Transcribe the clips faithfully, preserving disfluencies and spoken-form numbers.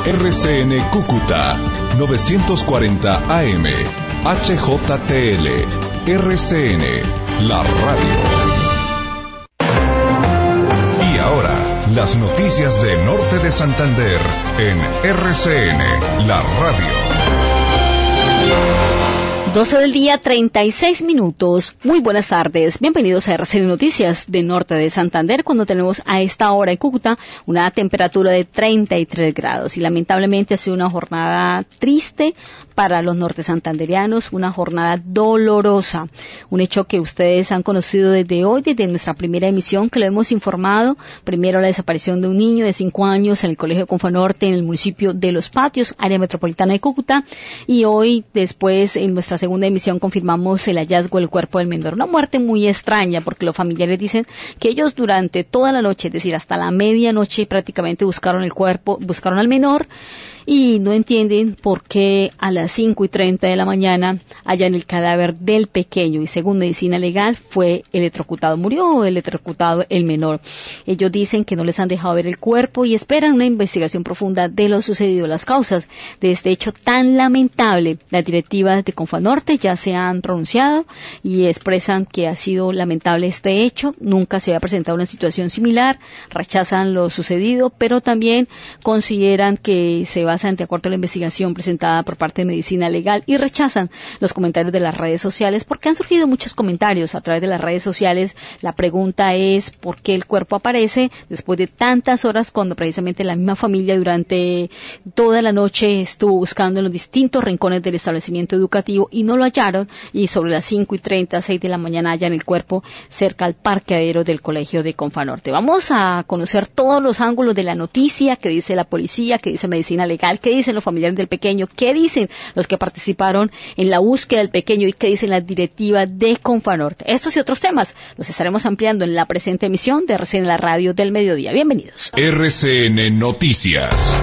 R C N Cúcuta, novecientos cuarenta A M, H J T L, R C N, la radio. Y ahora, las noticias de Norte de Santander en R C N, la radio. doce del día, treinta y seis minutos. Muy buenas tardes. Bienvenidos a R C N Noticias de Norte de Santander, cuando tenemos a esta hora en Cúcuta una temperatura de treinta y tres grados. Y lamentablemente ha sido una jornada triste para los norte santanderianos, una jornada dolorosa. Un hecho que ustedes han conocido desde hoy, desde nuestra primera emisión, que lo hemos informado. Primero, la desaparición de un niño de cinco años en el Colegio Confanorte, en el municipio de Los Patios, área metropolitana de Cúcuta. Y hoy, después, en nuestra segunda emisión, confirmamos el hallazgo del cuerpo del menor. Una muerte muy extraña, porque los familiares dicen que ellos durante toda la noche, es decir, hasta la medianoche, prácticamente buscaron el cuerpo, buscaron al menor, y no entienden por qué a las cinco y treinta de la mañana hallan el cadáver del pequeño, y según medicina legal fue electrocutado, murió electrocutado el menor. Ellos dicen que no les han dejado ver el cuerpo y esperan una investigación profunda de lo sucedido, las causas de este hecho tan lamentable. Las directivas de Confanorte ya se han pronunciado y expresan que ha sido lamentable este hecho, nunca se había presentado una situación similar, rechazan lo sucedido, pero también consideran que se va de acuerdo a la investigación presentada por parte de Medicina Legal, y rechazan los comentarios de las redes sociales, porque han surgido muchos comentarios a través de las redes sociales. La pregunta es ¿por qué el cuerpo aparece después de tantas horas, cuando precisamente la misma familia durante toda la noche estuvo buscando en los distintos rincones del establecimiento educativo y no lo hallaron, y sobre las cinco y treinta, seis de la mañana hallan el cuerpo cerca al parqueadero del Colegio de Confanorte? Vamos a conocer todos los ángulos de la noticia, qué dice la policía, qué dice Medicina Legal, qué dicen los familiares del pequeño, qué dicen los que participaron en la búsqueda del pequeño y qué dicen las directivas de Confanorte. Estos y otros temas los estaremos ampliando en la presente emisión de R C N, la radio del mediodía. Bienvenidos. R C N Noticias.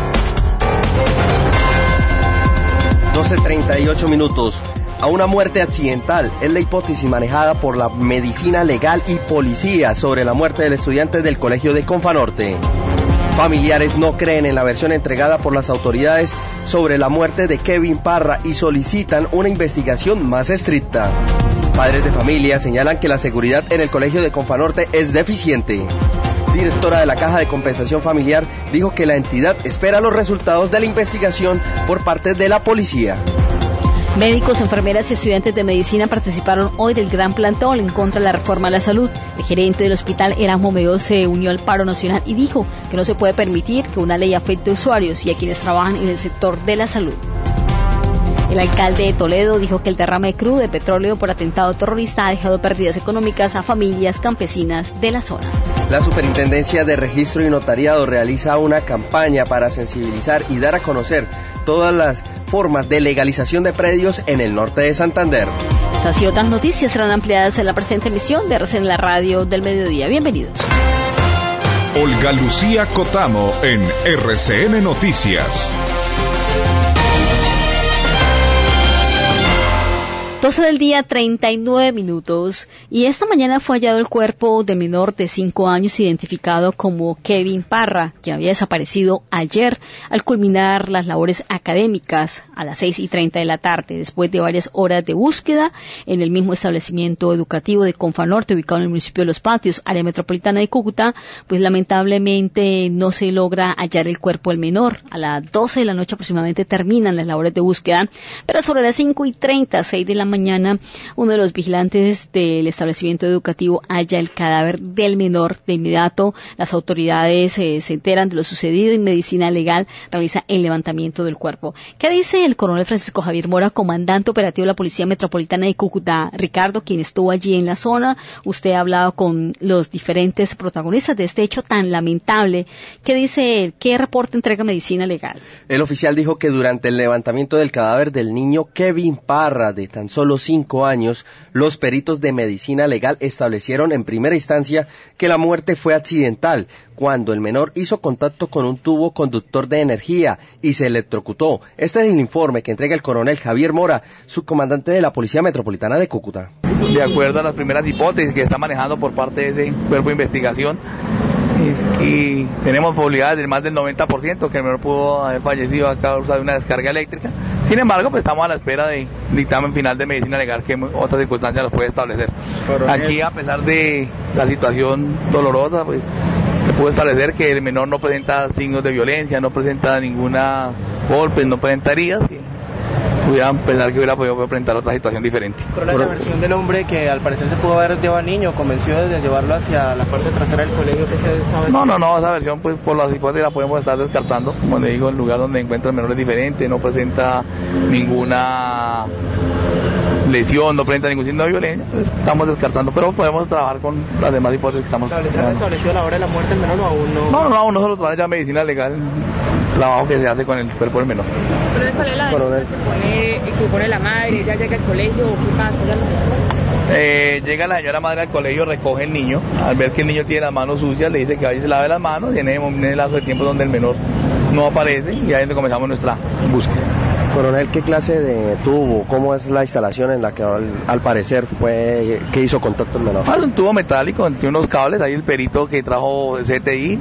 doce treinta y ocho minutos. A una muerte accidental es la hipótesis manejada por la Medicina Legal y Policía sobre la muerte del estudiante del Colegio de Confanorte. Familiares no creen en la versión entregada por las autoridades sobre la muerte de Kevin Parra y solicitan una investigación más estricta. Padres de familia señalan que la seguridad en el Colegio de Confanorte es deficiente. Directora de la Caja de Compensación Familiar dijo que la entidad espera los resultados de la investigación por parte de la policía. Médicos, enfermeras y estudiantes de medicina participaron hoy del gran plantón en contra de la reforma a la salud. El gerente del hospital, Erasmo Meo, se unió al paro nacional y dijo que no se puede permitir que una ley afecte a usuarios y a quienes trabajan en el sector de la salud. El alcalde de Toledo dijo que el derrame crudo de petróleo por atentado terrorista ha dejado pérdidas económicas a familias campesinas de la zona. La Superintendencia de Registro y Notariado realiza una campaña para sensibilizar y dar a conocer todas las formas de legalización de predios en el norte de Santander. Estas y otras noticias serán ampliadas en la presente emisión de R C N, la radio del mediodía. Bienvenidos. Olga Lucía Cotamo en R C N Noticias. doce del día, treinta y nueve minutos, y esta mañana fue hallado el cuerpo de menor de cinco años identificado como Kevin Parra, quien había desaparecido ayer al culminar las labores académicas a las seis y treinta de la tarde, después de varias horas de búsqueda en el mismo establecimiento educativo de Confanorte, ubicado en el municipio de Los Patios, área metropolitana de Cúcuta. Pues lamentablemente no se logra hallar el cuerpo del menor. A las doce de la noche aproximadamente terminan las labores de búsqueda, pero sobre las cinco y treinta, seis de la mañana, uno de los vigilantes del establecimiento educativo halla el cadáver del menor. De inmediato, las autoridades eh, se enteran de lo sucedido y Medicina Legal realiza el levantamiento del cuerpo. ¿Qué dice el coronel Francisco Javier Mora, comandante operativo de la Policía Metropolitana de Cúcuta? Ricardo, quien estuvo allí en la zona, usted ha hablado con los diferentes protagonistas de este hecho tan lamentable. ¿Qué dice él? ¿Qué reporte entrega Medicina Legal? El oficial dijo que durante el levantamiento del cadáver del niño Kevin Parra, de tan solo cinco años, los peritos de Medicina Legal establecieron en primera instancia que la muerte fue accidental, cuando el menor hizo contacto con un tubo conductor de energía y se electrocutó. Este es el informe que entrega el coronel Javier Mora, subcomandante de la Policía Metropolitana de Cúcuta. De acuerdo a las primeras hipótesis que está manejando por parte de ese cuerpo de investigación, es que tenemos probabilidades de más del noventa por ciento que el menor pudo haber fallecido a causa de una descarga eléctrica. Sin embargo, pues estamos a la espera de dictamen final de medicina legal que otras circunstancias los puede establecer. Aquí, a pesar de la situación dolorosa, pues se puede establecer que el menor no presenta signos de violencia, no presenta ninguna golpe, no presenta heridas. Y pudieran pensar que hubiera podido presentar otra situación diferente. Pero la versión del hombre que al parecer se pudo haber llevado al niño, convenció de llevarlo hacia la parte trasera del colegio, ¿qué se sabe? No, no, no, esa versión pues por las hipótesis la podemos estar descartando. Como le digo, el lugar donde encuentra el menor es diferente, no presenta ninguna lesión, no presenta ningún signo de violencia, pues estamos descartando, pero podemos trabajar con las demás hipótesis que estamos... ¿Se ha establecido la hora de la muerte del menor o aún no? No, no, aún no, solo trabaja ya medicina legal, el trabajo que se hace con el cuerpo del menor. ¿Pero cuál es la denuncia que pone, que pone la madre? ¿Ella llega al colegio o qué pasa? Eh, llega la señora madre al colegio, recoge el niño, al ver que el niño tiene las manos sucias, le dice que vaya y se lave las manos, y en el lapso de tiempo donde el menor no aparece, y ahí es donde comenzamos nuestra búsqueda. Coronel, ¿qué clase de tubo? ¿Cómo es la instalación en la que al, al parecer fue que hizo contacto el menor? Ah, un tubo metálico, tiene unos cables, ahí el perito que trajo el C T I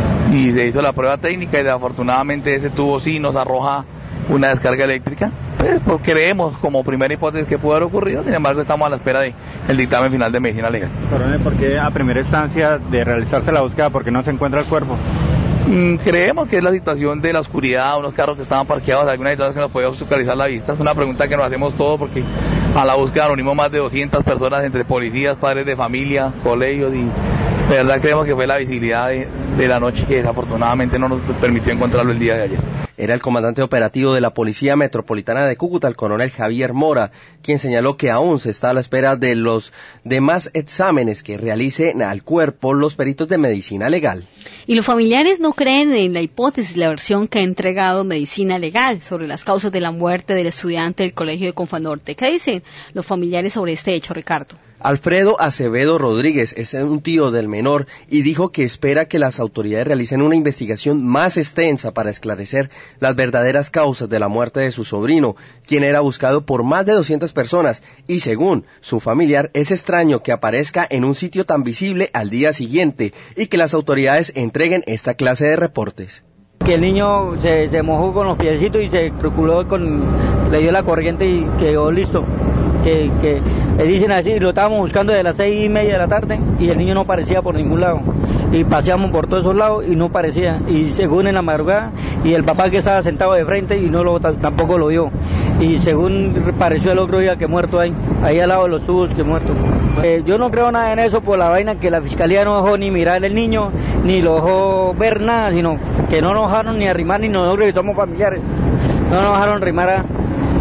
y se hizo la prueba técnica y desafortunadamente ese tubo sí nos arroja una descarga eléctrica. Pues, pues creemos como primera hipótesis que pudo haber ocurrido, sin embargo estamos a la espera del de dictamen final de medicina legal. Coronel, ¿por qué a primera instancia de realizarse la búsqueda, por qué no se encuentra el cuerpo? Mm, creemos que es la situación de la oscuridad, unos carros que estaban parqueados, alguna situación que nos podía obstaculizar la vista. Es una pregunta que nos hacemos todos porque a la búsqueda nos unimos más de doscientas personas entre policías, padres de familia, colegios, y de verdad creemos que fue la visibilidad de, de la noche que desafortunadamente no nos permitió encontrarlo el día de ayer. Era el comandante operativo de la Policía Metropolitana de Cúcuta, el coronel Javier Mora, quien señaló que aún se está a la espera de los demás exámenes que realicen al cuerpo los peritos de medicina legal. Y los familiares no creen en la hipótesis, la versión que ha entregado medicina legal sobre las causas de la muerte del estudiante del Colegio de Confanorte. ¿Qué dicen los familiares sobre este hecho, Ricardo? Alfredo Acevedo Rodríguez es un tío del menor y dijo que espera que las autoridades realicen una investigación más extensa para esclarecer las verdaderas causas de la muerte de su sobrino, quien era buscado por más de doscientas personas, y según su familiar es extraño que aparezca en un sitio tan visible al día siguiente y que las autoridades entreguen esta clase de reportes. Que el niño se, se mojó con los piecitos y se truculó con, le dio la corriente y quedó listo. Que, que le dicen así, lo estábamos buscando desde las seis y media de la tarde y el niño no aparecía por ningún lado, y paseamos por todos esos lados y no aparecía, y según en la madrugada, y el papá que estaba sentado de frente y no lo tampoco lo vio, y según pareció el otro día que muerto ahí, ahí al lado de los tubos que muerto. Eh, yo no creo nada en eso por la vaina que la fiscalía no dejó ni mirar el niño, ni lo dejó ver nada, sino que no nos dejaron ni arrimar, ni nosotros que somos familiares, no nos dejaron arrimar a...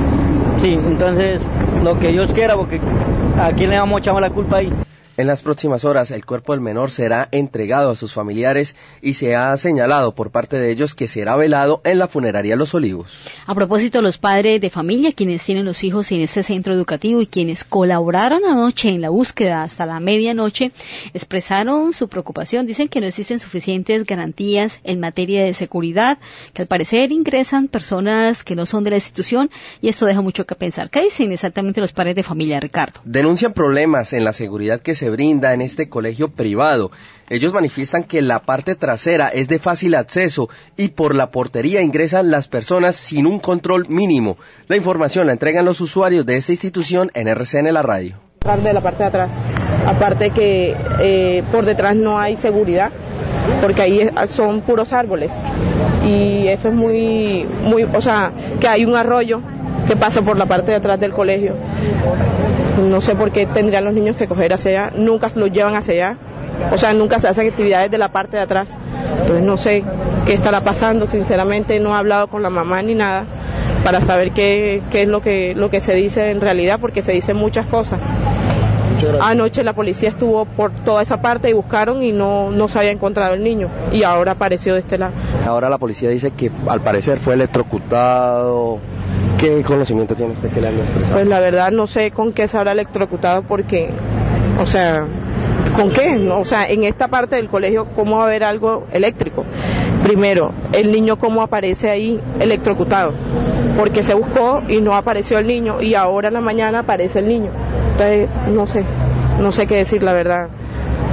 Sí, entonces lo que Dios quiera, porque ¿a quién le vamos a echar la culpa ahí? En las próximas horas, el cuerpo del menor será entregado a sus familiares y se ha señalado por parte de ellos que será velado en la funeraria Los Olivos. A propósito, los padres de familia, quienes tienen los hijos en este centro educativo y quienes colaboraron anoche en la búsqueda hasta la medianoche, expresaron su preocupación. Dicen que no existen suficientes garantías en materia de seguridad, que al parecer ingresan personas que no son de la institución, y esto deja mucho que pensar. ¿Qué dicen exactamente los padres de familia, Ricardo? Denuncian problemas en la seguridad que se brinda en este colegio privado. Ellos manifiestan que la parte trasera es de fácil acceso y por la portería ingresan las personas sin un control mínimo. La información la entregan los usuarios de esta institución en R C N La Radio. De la parte de atrás, aparte que eh, por detrás no hay seguridad, porque ahí son puros árboles y eso es muy, muy, o sea, que hay un arroyo que pasa por la parte de atrás del colegio. No sé por qué tendrían los niños que coger hacia allá, nunca los llevan hacia allá, o sea, nunca se hacen actividades de la parte de atrás. Entonces no sé qué estará pasando, sinceramente no he hablado con la mamá ni nada para saber qué, qué es lo que, lo que se dice en realidad, porque se dicen muchas cosas. Anoche la policía estuvo por toda esa parte y buscaron y no, no se había encontrado el niño, y ahora apareció de este lado. Ahora la policía dice que al parecer fue electrocutado. ¿Qué conocimiento tiene usted que le han expresado? Pues la verdad no sé con qué se habrá electrocutado, porque, o sea, ¿con qué? No, o sea, en esta parte del colegio, ¿cómo va a haber algo eléctrico? Primero, el niño cómo aparece ahí electrocutado, porque se buscó y no apareció el niño, y ahora en la mañana aparece el niño. Entonces, no sé, no sé qué decir, la verdad.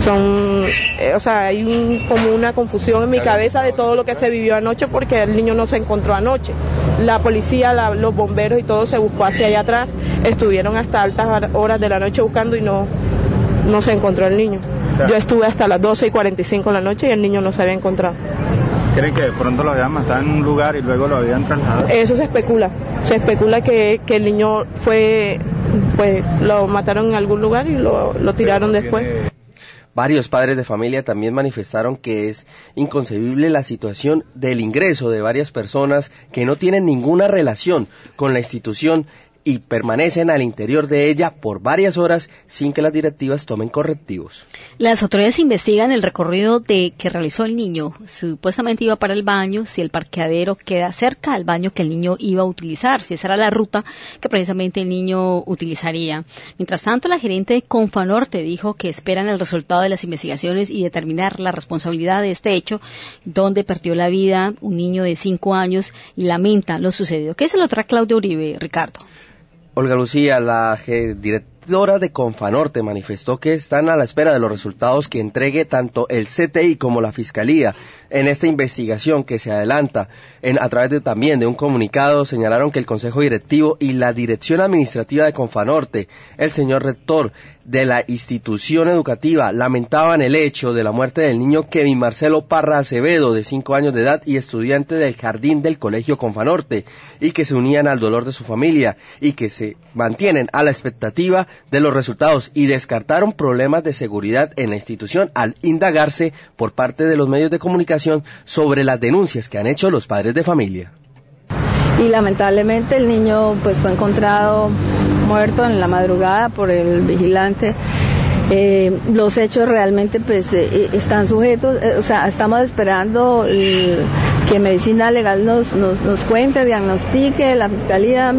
son, eh, o sea, hay un, como una confusión en mi cabeza de todo lo que se vivió anoche, porque el niño no se encontró anoche. La policía, la, los bomberos y todo se buscó hacia allá atrás, estuvieron hasta altas horas de la noche buscando y no, no se encontró el niño. Yo estuve hasta las doce y cuarenta y cinco de la noche y el niño no se había encontrado. ¿Creen que de pronto lo habían matado en un lugar y luego lo habían trasladado? Eso se especula, se especula que, que el niño fue, pues lo mataron en algún lugar y lo, lo tiraron después. Varios padres de familia también manifestaron que es inconcebible la situación del ingreso de varias personas que no tienen ninguna relación con la institución y permanecen al interior de ella por varias horas sin que las directivas tomen correctivos. Las autoridades investigan el recorrido de que realizó el niño. Supuestamente iba para el baño, si el parqueadero queda cerca al baño que el niño iba a utilizar, si esa era la ruta que precisamente el niño utilizaría. Mientras tanto, la gerente de Confanorte dijo que esperan el resultado de las investigaciones y determinar la responsabilidad de este hecho, donde perdió la vida un niño de cinco años y lamenta lo sucedido. ¿Qué es la otra Claudia Uribe, Ricardo? Olga Lucía, la directora de Confanorte, manifestó que están a la espera de los resultados que entregue tanto el C T I como la Fiscalía en esta investigación que se adelanta. En, a través de, también de un comunicado, señalaron que el Consejo Directivo y la Dirección Administrativa de Confanorte, el señor rector de la institución educativa, lamentaban el hecho de la muerte del niño Kevin Marcelo Parra Acevedo, de cinco años de edad y estudiante del jardín del Colegio Confanorte, y que se unían al dolor de su familia y que se mantienen a la expectativa de los resultados, y descartaron problemas de seguridad en la institución al indagarse por parte de los medios de comunicación sobre las denuncias que han hecho los padres de familia. Y lamentablemente el niño pues fue encontrado muerto en la madrugada por el vigilante. Eh, los hechos realmente pues eh, están sujetos, eh, o sea, estamos esperando el, que Medicina Legal nos, nos, nos cuente, diagnostique, la Fiscalía.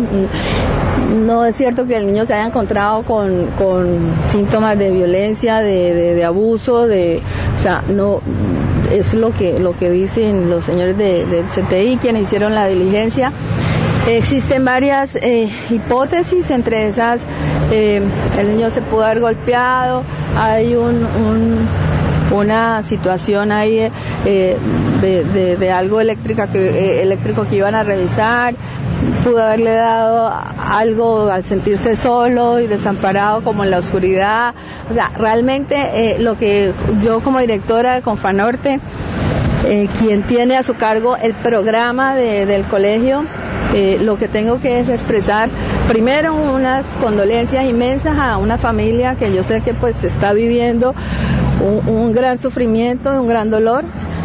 No es cierto que el niño se haya encontrado con, con síntomas de violencia, de, de, de abuso, de, o sea, no, es lo que, lo que dicen los señores de, del C T I, quienes hicieron la diligencia. Existen varias eh, hipótesis, entre esas eh, el niño se pudo haber golpeado, hay un, un una situación ahí eh, de, de, de algo eléctrica que, eh, eléctrico que iban a revisar, pudo haberle dado algo al sentirse solo y desamparado como en la oscuridad. O sea, realmente eh, lo que yo como directora de Confanorte, eh, quien tiene a su cargo el programa de, del colegio, Eh, lo que tengo que es expresar primero unas condolencias inmensas a una familia que yo sé que pues está viviendo un, un gran sufrimiento, un gran dolor.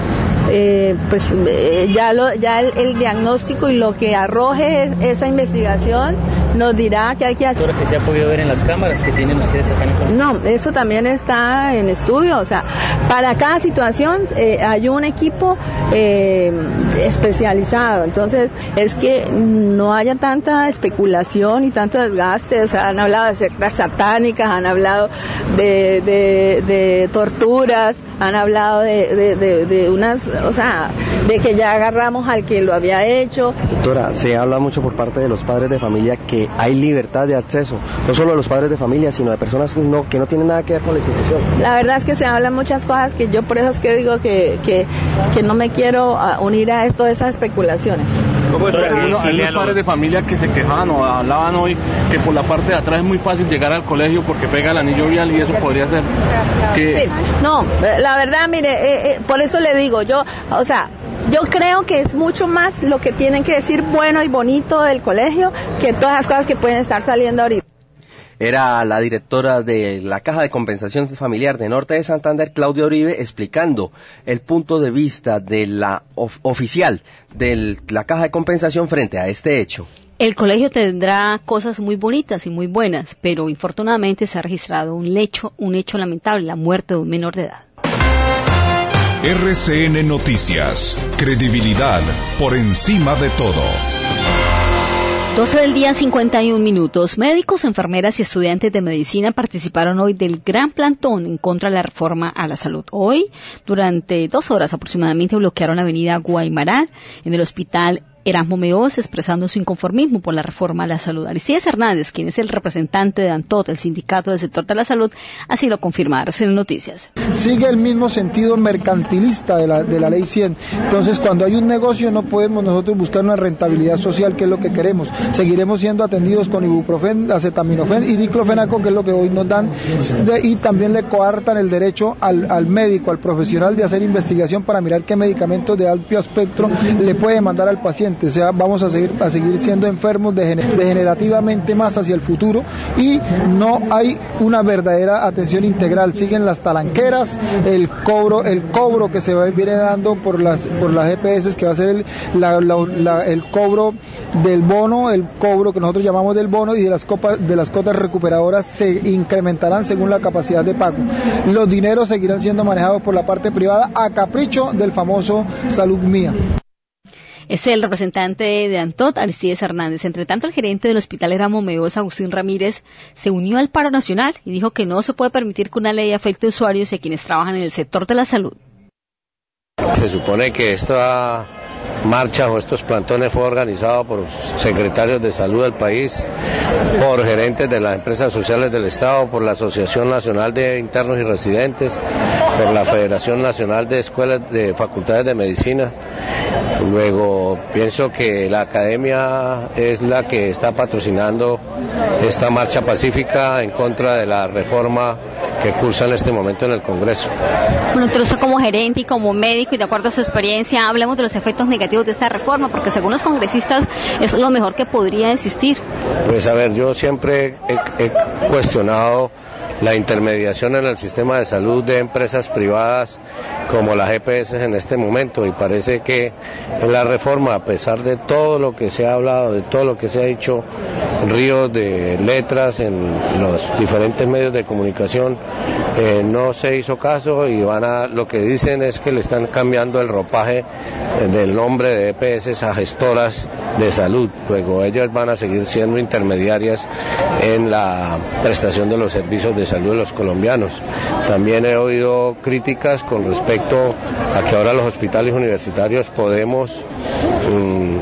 Eh, pues eh, ya, lo, ya el, el diagnóstico y lo que arroje esa investigación nos dirá qué hay que hacer. ¿Que se ha podido ver en las cámaras que tienen ustedes acá en el colegio? No, eso también está en estudio, o sea, para cada situación eh, hay un equipo eh, especializado, entonces es que no haya tanta especulación y tanto desgaste, o sea, han hablado de sectas satánicas, han hablado de, de, de torturas, han hablado de, de, de, de unas, o sea, de que ya agarramos al que lo había hecho. Doctora, se habla mucho por parte de los padres de familia que hay libertad de acceso, no solo de los padres de familia, sino de personas no, que no tienen nada que ver con la institución. La verdad es que se hablan muchas cosas que yo por eso es que digo que, que, que no me quiero unir a todas esas especulaciones. Pues, hay, hay los padres de familia que se quejaban o hablaban hoy que por la parte de atrás es muy fácil llegar al colegio porque pega el anillo vial y eso podría ser que... Sí, no, la verdad, mire, eh, eh, por eso le digo, yo, o sea, yo creo que es mucho más lo que tienen que decir bueno y bonito del colegio que todas las cosas que pueden estar saliendo ahorita. Era la directora de la Caja de Compensación Familiar de Norte de Santander, Claudia Uribe, explicando el punto de vista de la of- oficial de la Caja de Compensación frente a este hecho. El colegio tendrá cosas muy bonitas y muy buenas, pero infortunadamente se ha registrado un hecho, un hecho lamentable, la muerte de un menor de edad. R C N Noticias, credibilidad por encima de todo. doce del día, cincuenta y un minutos. Médicos, enfermeras y estudiantes de medicina participaron hoy del gran plantón en contra de la reforma a la salud. Hoy, durante dos horas aproximadamente, bloquearon la avenida Guaymaral en el hospital Erasmo Meos, expresando su inconformismo por la reforma a la salud. Aristides Hernández, quien es el representante de ANTOT, el sindicato del sector de la salud, así lo confirma a R C N Noticias. Sigue el mismo sentido mercantilista de la, de la ley cien. Entonces, cuando hay un negocio no podemos nosotros buscar una rentabilidad social, que es lo que queremos. Seguiremos siendo atendidos con ibuprofen, acetaminofén y diclofenaco, que es lo que hoy nos dan, y también le coartan el derecho al, al médico, al profesional, de hacer investigación para mirar qué medicamentos de amplio espectro le puede mandar al paciente. O sea, vamos a seguir, a seguir siendo enfermos degenerativamente más hacia el futuro, y no hay una verdadera atención integral. Siguen las talanqueras, el cobro, el cobro que se va, viene dando por las por las G P S, que va a ser el, la, la, la, el cobro del bono, el cobro que nosotros llamamos del bono, y de las copas, de las cotas recuperadoras se incrementarán según la capacidad de pago. Los dineros seguirán siendo manejados por la parte privada a capricho del famoso Salud Mía. Es el representante de ANTOT, Aristides Hernández. Entre tanto, el gerente del Hospital Erasmo Meos, Agustín Ramírez, se unió al paro nacional y dijo que no se puede permitir que una ley afecte a usuarios y a quienes trabajan en el sector de la salud. Se supone que esta marcha o estos plantones fue organizado por secretarios de salud del país, por gerentes de las empresas sociales del Estado, por la Asociación Nacional de Internos y Residentes, por la Federación Nacional de Escuelas de Facultades de Medicina. Luego pienso que la academia es la que está patrocinando esta marcha pacífica en contra de la reforma que cursa en este momento en el Congreso. Bueno, entonces como gerente y como médico y de acuerdo a su experiencia, hablemos de los efectos negativos de esta reforma, porque según los congresistas es lo mejor que podría existir. Pues a ver, yo siempre he, he cuestionado la intermediación en el sistema de salud de empresas privadas como las G P S en este momento, y parece que en la reforma, a pesar de todo lo que se ha hablado, de todo lo que se ha dicho, ríos de letras en los diferentes medios de comunicación, eh, no se hizo caso, y van a, lo que dicen es que le están cambiando el ropaje del nombre de E P S a gestoras de salud. Luego ellas van a seguir siendo intermediarias en la prestación de los servicios de salud de los colombianos. También he oído críticas con respecto a que ahora los hospitales universitarios podemos um,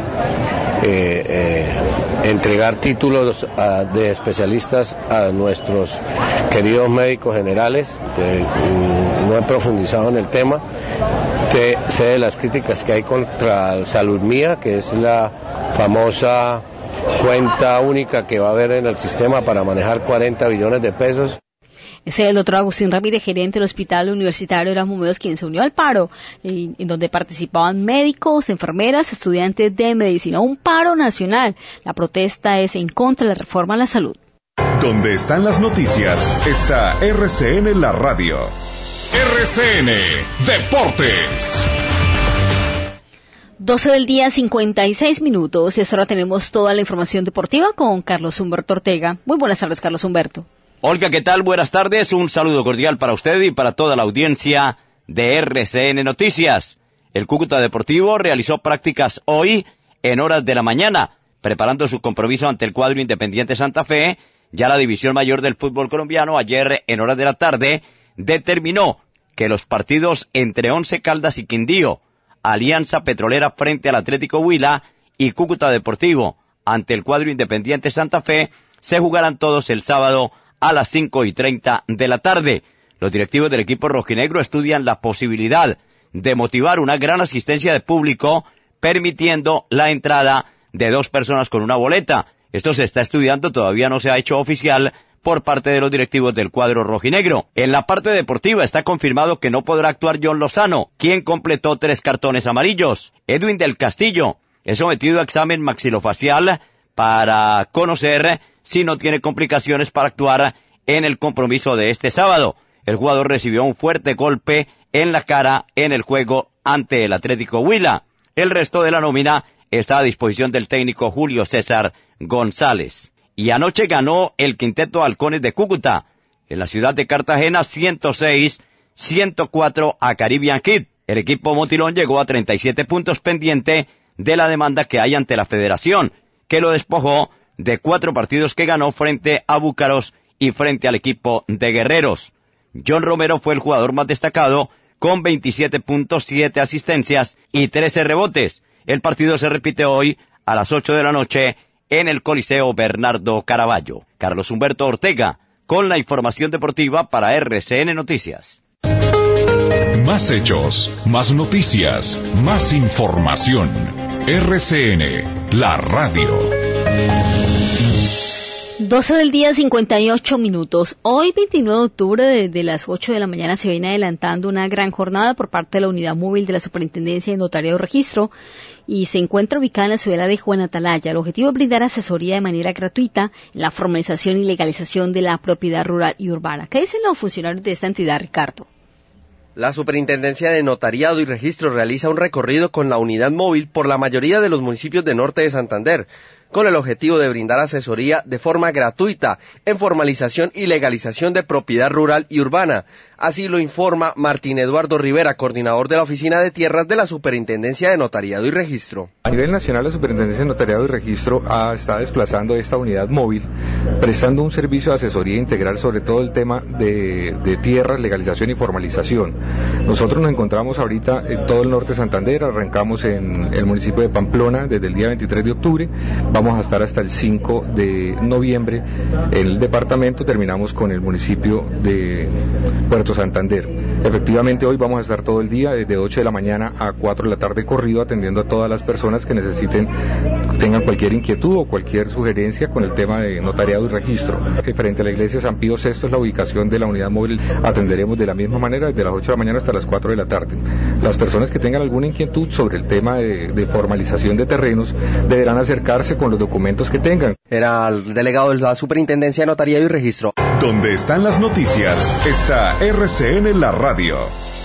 eh, eh, entregar títulos a, de especialistas a nuestros queridos médicos generales. Eh, no he profundizado en el tema. Te, sé de las críticas que hay contra Salud Mía, que es la famosa cuenta única que va a haber en el sistema para manejar cuarenta billones de pesos. Ese es el doctor Agustín Ramírez, gerente del Hospital Universitario Erasmo Meos, quien se unió al paro, en, en donde participaban médicos, enfermeras, estudiantes de medicina. Un paro nacional. La protesta es en contra de la reforma a la salud. Donde están las noticias, está R C N La Radio. R C N Deportes. doce del día, cincuenta y seis minutos, y hasta ahora tenemos toda la información deportiva con Carlos Humberto Ortega. Muy buenas tardes, Carlos Humberto. Olga, ¿qué tal? Buenas tardes. Un saludo cordial para usted y para toda la audiencia de R C N Noticias. El Cúcuta Deportivo realizó prácticas hoy en horas de la mañana, preparando su compromiso ante el cuadro Independiente Santa Fe. Ya la división mayor del fútbol colombiano ayer en horas de la tarde determinó que los partidos entre Once Caldas y Quindío, Alianza Petrolera frente al Atlético Huila y Cúcuta Deportivo ante el cuadro Independiente Santa Fe se jugarán todos el sábado a las cinco y treinta de la tarde. Los directivos del equipo rojinegro estudian la posibilidad de motivar una gran asistencia de público, permitiendo la entrada de dos personas con una boleta. Esto se está estudiando, todavía no se ha hecho oficial por parte de los directivos del cuadro rojinegro. En la parte deportiva está confirmado que no podrá actuar John Lozano, quien completó tres cartones amarillos. Edwin del Castillo es sometido a examen maxilofacial para conocer si no tiene complicaciones para actuar en el compromiso de este sábado. El jugador recibió un fuerte golpe en la cara en el juego ante el Atlético Huila. El resto de la nómina está a disposición del técnico Julio César González. Y anoche ganó el quinteto Halcones de Cúcuta en la ciudad de Cartagena ciento seis a ciento cuatro a Caribbean Kid. El equipo motilón llegó a treinta y siete puntos pendiente de la demanda que hay ante la federación, que lo despojó de cuatro partidos que ganó frente a Búcaros y frente al equipo de Guerreros. John Romero fue el jugador más destacado con veintisiete puntos, siete asistencias y trece rebotes. El partido se repite hoy a las ocho de la noche en el Coliseo Bernardo Caraballo. Carlos Humberto Ortega, con la información deportiva para R C N Noticias. Más hechos, más noticias, más información. R C N, la radio. doce del día, cincuenta y ocho minutos. Hoy, veintinueve de octubre, desde las ocho de la mañana, se viene adelantando una gran jornada por parte de la unidad móvil de la Superintendencia de Notariado y Registro y se encuentra ubicada en la ciudad de Juan Atalaya. El objetivo es brindar asesoría de manera gratuita en la formalización y legalización de la propiedad rural y urbana. ¿Qué dicen los funcionarios de esta entidad, Ricardo? La Superintendencia de Notariado y Registro realiza un recorrido con la unidad móvil por la mayoría de los municipios de Norte de Santander, con el objetivo de brindar asesoría de forma gratuita en formalización y legalización de propiedad rural y urbana. Así lo informa Martín Eduardo Rivera, coordinador de la Oficina de Tierras de la Superintendencia de Notariado y Registro. A nivel nacional, la Superintendencia de Notariado y Registro ah, está desplazando esta unidad móvil, prestando un servicio de asesoría integral sobre todo el tema de, de tierras, legalización y formalización. Nosotros nos encontramos ahorita en todo el norte de Santander, arrancamos en el municipio de Pamplona desde el día veintitrés de octubre, vamos a estar hasta el cinco de noviembre en el departamento, terminamos con el municipio de Puerto Santander. Efectivamente, hoy vamos a estar todo el día, desde ocho de la mañana a cuatro de la tarde corrido, atendiendo a todas las personas que necesiten, tengan cualquier inquietud o cualquier sugerencia con el tema de notariado y registro. Frente a la iglesia San Pío sexto es la ubicación de la unidad móvil, atenderemos de la misma manera desde las ocho de la mañana hasta las cuatro de la tarde. Las personas que tengan alguna inquietud sobre el tema de, de formalización de terrenos deberán acercarse con los documentos que tengan. Era el delegado de la Superintendencia de Notariado y Registro. Donde están las noticias, está R C N la radio.